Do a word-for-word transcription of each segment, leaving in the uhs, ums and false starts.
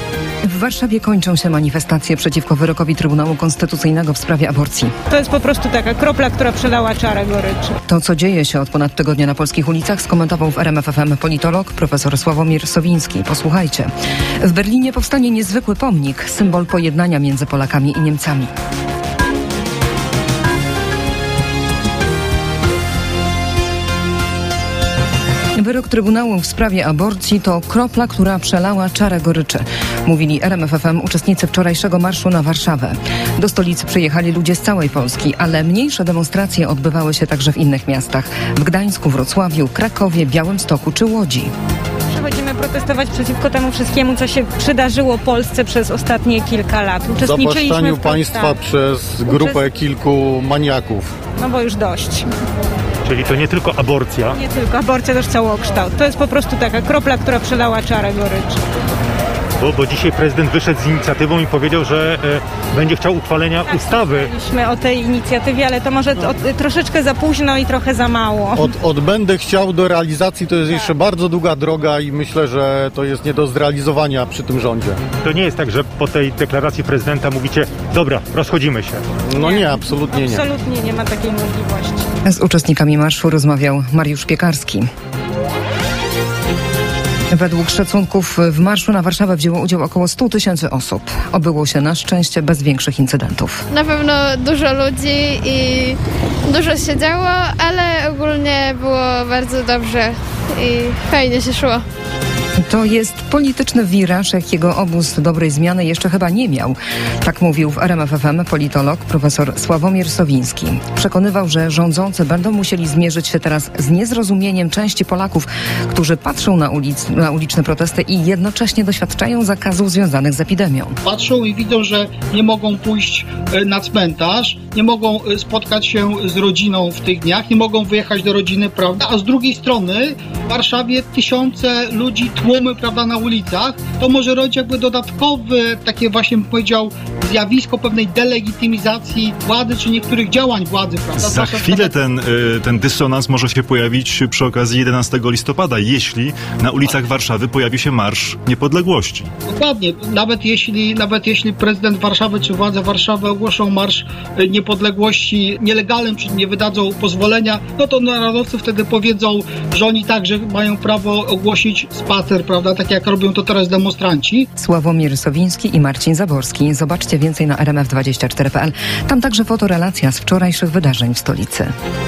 W Warszawie kończą się manifestacje przeciwko wyrokowi Trybunału Konstytucyjnego w sprawie aborcji. To jest po prostu taka kropla, która przelała czarę goryczy. To, co dzieje się od ponad tygodnia na polskich ulicach, skomentował w R M F F M politolog profesor Sławomir Sowiński. Posłuchajcie. W Berlinie powstanie niezwykły pomnik, symbol pojednania między Polakami i Niemcami. Wyrok Trybunału w sprawie aborcji to kropla, która przelała czarę goryczy. Mówili R M F F M uczestnicy wczorajszego marszu na Warszawę. Do stolicy przyjechali ludzie z całej Polski, ale mniejsze demonstracje odbywały się także w innych miastach. W Gdańsku, Wrocławiu, Krakowie, Białymstoku czy Łodzi. Przychodzimy protestować przeciwko temu wszystkiemu, co się przydarzyło Polsce przez ostatnie kilka lat. Zawłaszczaniu państwa przez grupę kilku maniaków. No bo już dość. Czyli to nie tylko aborcja. Nie tylko aborcja, też całokształt. To jest po prostu taka kropla, która przelała czarę goryczy. Bo, bo dzisiaj prezydent wyszedł z inicjatywą i powiedział, że e, będzie chciał uchwalenia tak, ustawy. Mówiliśmy o tej inicjatywie, ale to może no. o, troszeczkę za późno i trochę za mało. Od, od będę chciał do realizacji to jest tak. jeszcze bardzo długa droga i myślę, że to jest nie do zrealizowania przy tym rządzie. To nie jest tak, że po tej deklaracji prezydenta mówicie, dobra, rozchodzimy się. No nie, nie absolutnie nie. Absolutnie nie ma takiej możliwości. Z uczestnikami marszu rozmawiał Mariusz Piekarski. Według szacunków w marszu na Warszawę wzięło udział około stu tysięcy osób. Obyło się na szczęście bez większych incydentów. Na pewno dużo ludzi i dużo się działo, ale ogólnie było bardzo dobrze i fajnie się szło. To jest polityczny wiraż, jakiego obóz dobrej zmiany jeszcze chyba nie miał. Tak mówił w R M F F M politolog profesor Sławomir Sowiński. Przekonywał, że rządzący będą musieli zmierzyć się teraz z niezrozumieniem części Polaków, którzy patrzą na, ulic, na uliczne protesty i jednocześnie doświadczają zakazów związanych z epidemią. Patrzą i widzą, że nie mogą pójść na cmentarz, nie mogą spotkać się z rodziną w tych dniach, nie mogą wyjechać do rodziny, prawda? A z drugiej strony w Warszawie tysiące ludzi, tłumy, prawda, na ulicach, to może rodzić jakby dodatkowe, takie właśnie bym powiedział, zjawisko pewnej delegitymizacji władzy, czy niektórych działań władzy, prawda? Za chwilę ten, ten dysonans może się pojawić przy okazji jedenastego listopada, jeśli na ulicach Warszawy pojawi się Marsz Niepodległości. Dokładnie. Nawet jeśli, nawet jeśli prezydent Warszawy, czy władze Warszawy ogłoszą Marsz Niepodległości nielegalnym, czy nie wydadzą pozwolenia, no to narodowcy wtedy powiedzą, że oni także mają prawo ogłosić spacer, prawda, tak jak robią to teraz demonstranci. Sławomir Sowiński i Marcin Zaborski. Zobaczcie więcej na r m f dwadzieścia cztery kropka p l. Tam także fotorelacja z wczorajszych wydarzeń w stolicy.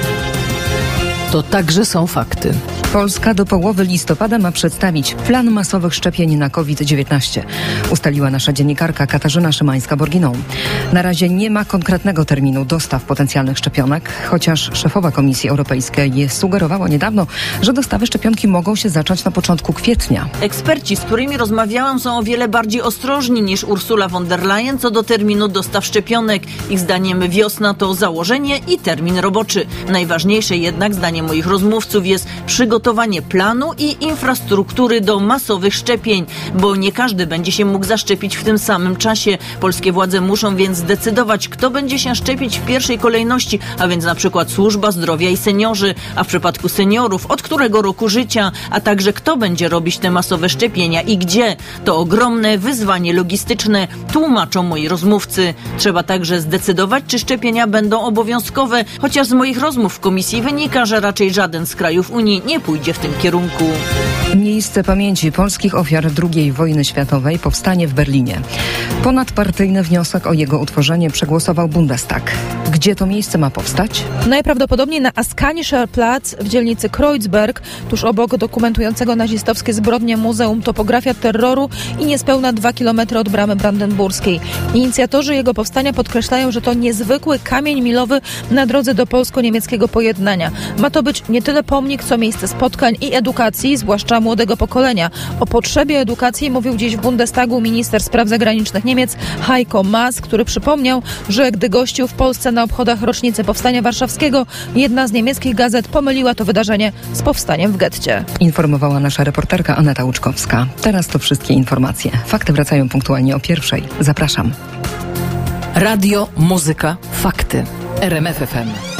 To także są fakty. Polska do połowy listopada ma przedstawić plan masowych szczepień na COVID dziewiętnaście. Ustaliła nasza dziennikarka Katarzyna Szymańska-Borginą. Na razie nie ma konkretnego terminu dostaw potencjalnych szczepionek, chociaż szefowa Komisji Europejskiej sugerowała niedawno, że dostawy szczepionki mogą się zacząć na początku kwietnia. Eksperci, z którymi rozmawiałam, są o wiele bardziej ostrożni niż Ursula von der Leyen co do terminu dostaw szczepionek. Ich zdaniem wiosna to założenie i termin roboczy. Najważniejsze jednak, zdaniem moich rozmówców, jest przygotowanie planu i infrastruktury do masowych szczepień, bo nie każdy będzie się mógł zaszczepić w tym samym czasie. Polskie władze muszą więc zdecydować, kto będzie się szczepić w pierwszej kolejności, a więc na przykład służba zdrowia i seniorzy, a w przypadku seniorów od którego roku życia, a także kto będzie robić te masowe szczepienia i gdzie. To ogromne wyzwanie logistyczne, tłumaczą moi rozmówcy. Trzeba także zdecydować, czy szczepienia będą obowiązkowe, chociaż z moich rozmów w komisji wynika, że raczej żaden z krajów Unii nie pójdzie w tym kierunku. Miejsce pamięci polskich ofiar drugiej wojny światowej powstanie w Berlinie. Ponadpartyjny wniosek o jego utworzenie przegłosował Bundestag. Gdzie to miejsce ma powstać? Najprawdopodobniej na Askanischer Platz w dzielnicy Kreuzberg, tuż obok dokumentującego nazistowskie zbrodnie Muzeum Topografia Terroru i niespełna dwa kilometry od bramy brandenburskiej. Inicjatorzy jego powstania podkreślają, że to niezwykły kamień milowy na drodze do polsko-niemieckiego pojednania. Ma to być nie tyle pomnik, co miejsce spotkań i edukacji, zwłaszcza młodego pokolenia. O potrzebie edukacji mówił dziś w Bundestagu minister spraw zagranicznych Niemiec Heiko Maas, który przypomniał, że gdy gościł w Polsce na obchodach rocznicy Powstania Warszawskiego, jedna z niemieckich gazet pomyliła to wydarzenie z powstaniem w getcie. Informowała nasza reporterka Aneta Łuczkowska. Teraz to wszystkie informacje. Fakty wracają punktualnie o pierwszej. Zapraszam. Radio, muzyka, fakty. R M F F M.